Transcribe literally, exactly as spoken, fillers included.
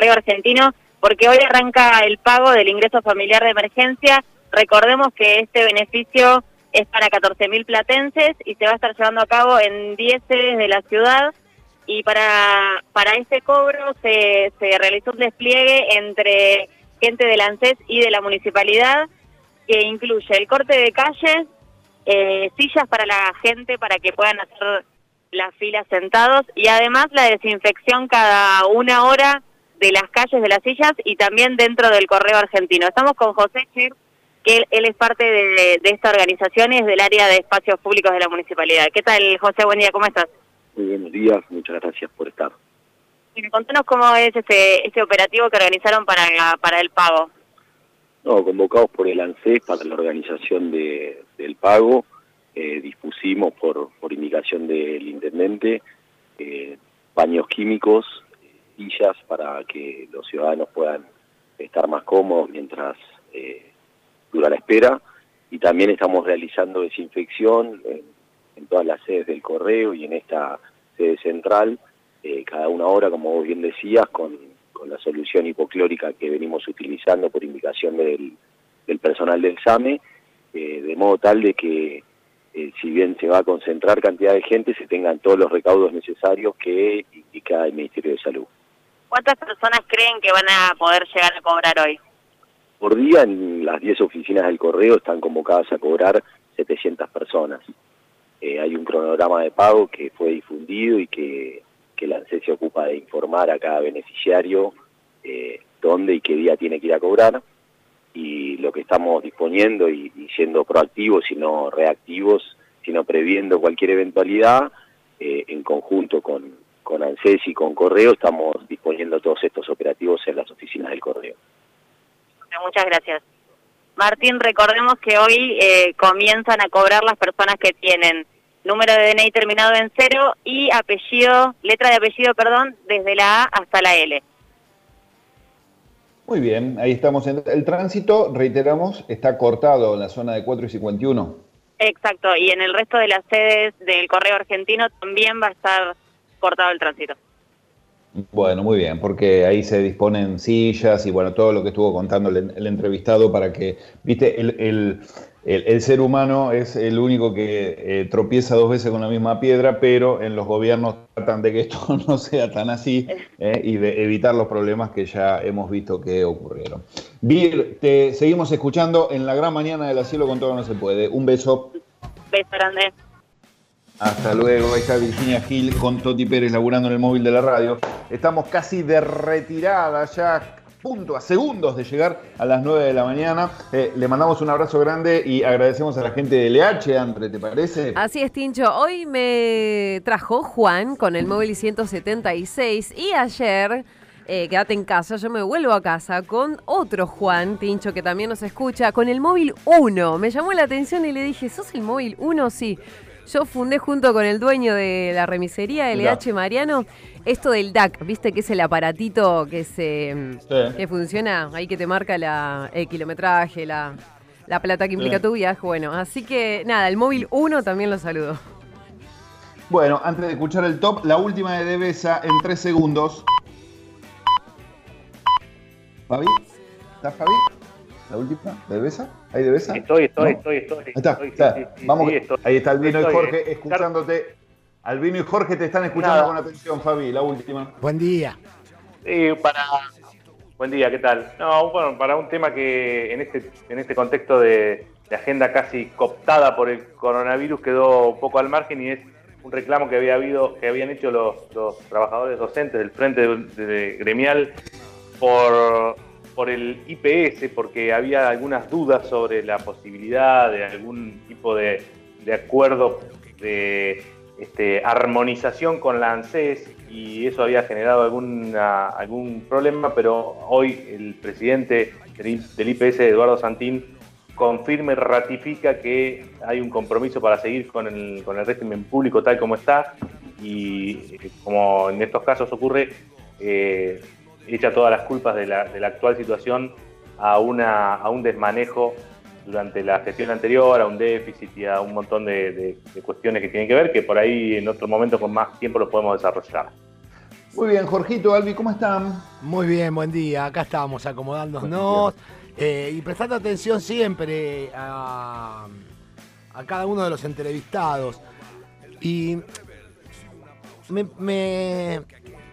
Correo Argentino, porque hoy arranca el pago del ingreso familiar de emergencia. Recordemos que este beneficio es para catorce mil platenses y se va a estar llevando a cabo en diez sedes de la ciudad. Y para para este cobro se, se realizó un despliegue entre gente del ANSES y de la municipalidad, que incluye el corte de calles, eh, sillas para la gente para que puedan hacer las filas sentados, y además la desinfección cada una hora de las calles, de las sillas, y también dentro del Correo Argentino. Estamos con José Cher, que él, él es parte de, de esta organización y es del área de espacios públicos de la municipalidad. ¿Qué tal, José? Buen día, ¿cómo estás? Muy buenos días, muchas gracias por estar. Y contanos cómo es este, este operativo que organizaron para, para el pago. No, convocados por el ANSES para la organización de, del pago, eh, dispusimos por, por indicación del intendente eh, baños químicos, sillas para que los ciudadanos puedan estar más cómodos mientras eh, dura la espera, y también estamos realizando desinfección en, en todas las sedes del correo y en esta sede central, eh, cada una hora, como vos bien decías, con, con la solución hipoclórica que venimos utilizando por indicación del, del personal del SAME, eh, de modo tal de que eh, si bien se va a concentrar cantidad de gente, se tengan todos los recaudos necesarios que indica el Ministerio de Salud. ¿Cuántas personas creen que van a poder llegar a cobrar hoy? Por día en las diez oficinas del correo están convocadas a cobrar setecientas personas. Eh, hay un cronograma de pago que fue difundido y que, que la ANSES se ocupa de informar a cada beneficiario eh, dónde y qué día tiene que ir a cobrar, y lo que estamos disponiendo y, y siendo proactivos y no reactivos, sino previendo cualquier eventualidad, eh, en conjunto con, con ANSES y con Correo estamos disponiendo todos estos operativos en las oficinas del correo. Muchas gracias. Martín, recordemos que hoy eh, comienzan a cobrar las personas que tienen número de D N I terminado en cero y apellido, letra de apellido, perdón, desde la A hasta la L. Muy bien, ahí estamos. En el tránsito, reiteramos, está cortado en la zona de cuatro y cincuenta y uno. Exacto, y en el resto de las sedes del Correo Argentino también va a estar cortado el tránsito. Bueno, muy bien, porque ahí se disponen sillas y bueno, todo lo que estuvo contando el, el entrevistado para que, viste, el, el, el, el ser humano es el único que eh, tropieza dos veces con la misma piedra, pero en los gobiernos tratan de que esto no sea tan así eh, y de evitar los problemas que ya hemos visto que ocurrieron. Vir, te seguimos escuchando en la gran mañana de la Cielo con Todo No Se Puede. Un beso. Beso grande. Hasta luego, ahí está Virginia Gil con Toti Pérez laburando en el móvil de la radio. Estamos casi de retirada, ya punto, a segundos de llegar a las nueve de la mañana. Eh, le mandamos un abrazo grande y agradecemos a la gente de L H, Andre, ¿te parece? Así es, Tincho. Hoy me trajo Juan con el móvil ciento setenta y seis y ayer... Eh, quédate en casa, yo me vuelvo a casa con otro Juan, Tincho, que también nos escucha, con el móvil uno. Me llamó la atención y le dije, ¿sos el móvil uno? Sí. Yo fundé junto con el dueño de la remisería, L H Mariano, esto del D A C, ¿viste? Que es el aparatito que se sí. que funciona, ahí que te marca la, el kilometraje, la, la plata que implica sí. tu viaje. Bueno, así que nada, el móvil uno también lo saludo. Bueno, antes de escuchar el top, la última de Devesa en tres segundos. ¿Fabi? ¿Estás, Fabi? ¿La última? ¿De Devesa? ¿Hay Devesa? Estoy, estoy, ¿no? estoy, estoy. Ahí está, estoy, está. Sí, sí, Vamos, sí, estoy, ahí está Albino estoy, y Jorge estoy. escuchándote. Albino y Jorge te están escuchando Nada. con atención, Fabi, la última. Buen día. Sí, para... Buen día, ¿qué tal? No, bueno, para un tema que en este, en este contexto de, de agenda casi cooptada por el coronavirus quedó un poco al margen, y es un reclamo que había habido, que habían hecho los, los trabajadores docentes del Frente de, de Gremial por... por el I P S, porque había algunas dudas sobre la posibilidad de algún tipo de, de acuerdo de este, armonización con la ANSES, y eso había generado alguna, algún problema, pero hoy el presidente del I P S, Eduardo Santín, confirma y ratifica que hay un compromiso para seguir con el, con el régimen público tal como está, y como en estos casos ocurre, eh, echa todas las culpas de la, de la actual situación a, una, a un desmanejo durante la gestión anterior, a un déficit y a un montón de, de, de cuestiones que tienen que ver, que por ahí en otro momento con más tiempo lo podemos desarrollar. Muy bien, Jorgito, Albi, ¿cómo están? Muy bien, buen día. Acá estamos acomodándonos eh, y prestando atención siempre a, a cada uno de los entrevistados. Y me, me,